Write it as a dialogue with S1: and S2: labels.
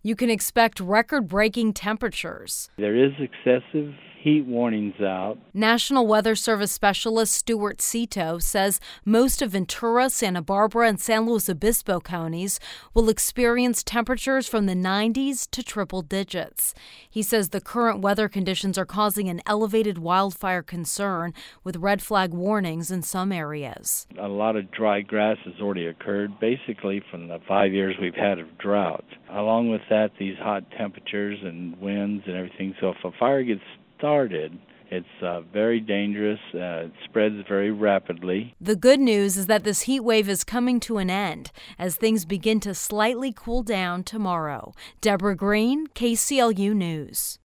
S1: You can expect record-breaking temperatures.
S2: There is excessive heat warnings out.
S1: National Weather Service specialist Stuart Cito says most of Ventura, Santa Barbara, and San Luis Obispo counties will experience temperatures from the 90s to triple digits. He says the current weather conditions are causing an elevated wildfire concern with red flag warnings in some areas.
S2: A lot of dry grass has already occurred, basically from the 5 years we've had of drought. Along with that, these hot temperatures and winds and everything. So if a fire gets started, it's very dangerous. It spreads very rapidly.
S1: The good news is that this heat wave is coming to an end as things begin to slightly cool down tomorrow. Deborah Green, KCLU News.